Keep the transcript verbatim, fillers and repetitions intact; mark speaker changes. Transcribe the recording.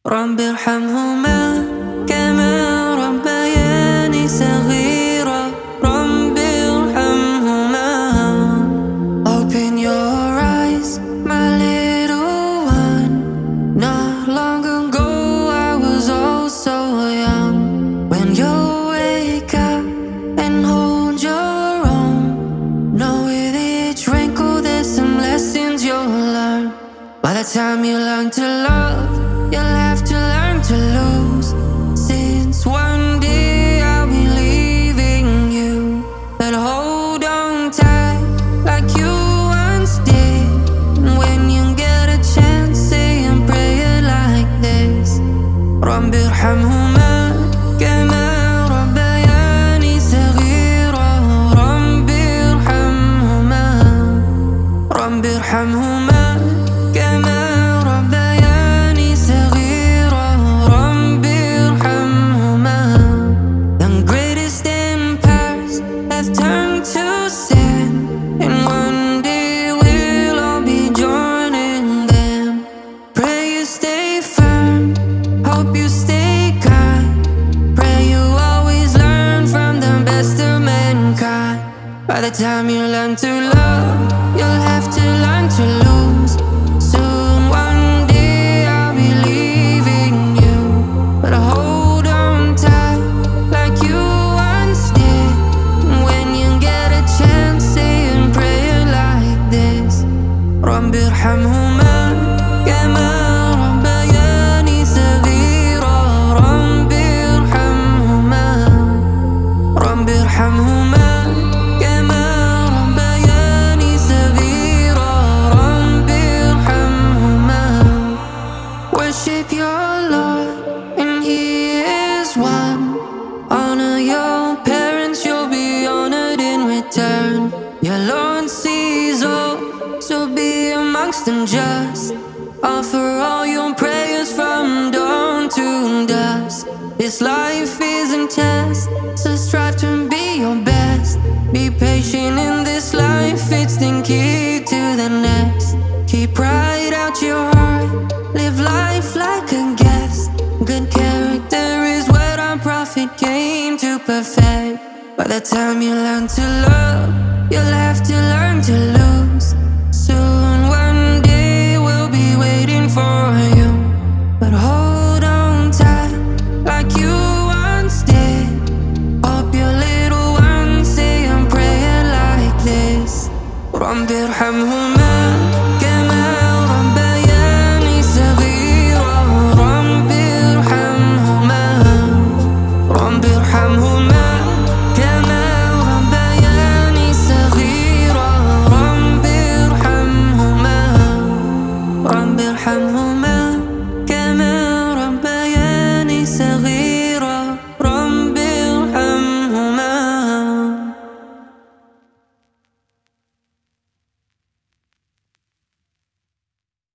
Speaker 1: رب ارحمهما كما ربياني صغيرا. رب ارحمهما. Open your eyes, my little one. Not long ago I was oh so young. When you wake up and hold your own, know with each wrinkle there's some lessons you'll learn. By the time you learn to love, you'll have to learn to lose. Since one day I'll be leaving you, but hold on tight like you once did. And when you get a chance, say a prayer like this: رب ارحمهما كما ربياني صغيرا. رب ارحمهما. رب ارحمهما كما ربياني صغيرا. رب ارحمهما. The greatest empires have turned to sin, and one day we'll all be joining them. Pray you stay firm, hope you stay kind. Pray you always learn from the best of mankind. By the time you learn to love, you'll have to learn to lose. Soon one day I'll be leaving you, but hold on tight like you once did. And when you get a chance, say a prayer like this: رب ارحمهما كما ربياني صغيرا. رب ارحمهما. رب ارحمهما كما ربياني صغيرا. رب ارحمهما. Worship your Lord and He is one. Honor your parents, you'll be honored in return. Your Lord sees all, so be amongst them just. Offer all your prayers from dawn to dusk. This life is a test, so strive to be your best. Be patient in this life, it's the key to the next. Keep pride out your heart, live life like a guest. Good character is what our prophet came to perfect. By the time you learn to love, you'll have to learn to lose. Soon one day we'll be waiting for you, but hold on tight like you once did. Hope your little ones say a prayer like this: رب ارحمهما كما ربياني صغيرا. رب ارحمهما. رب ارحمهما كما ربياني صغيرا. رب ارحمهما. رب ارحمهما كما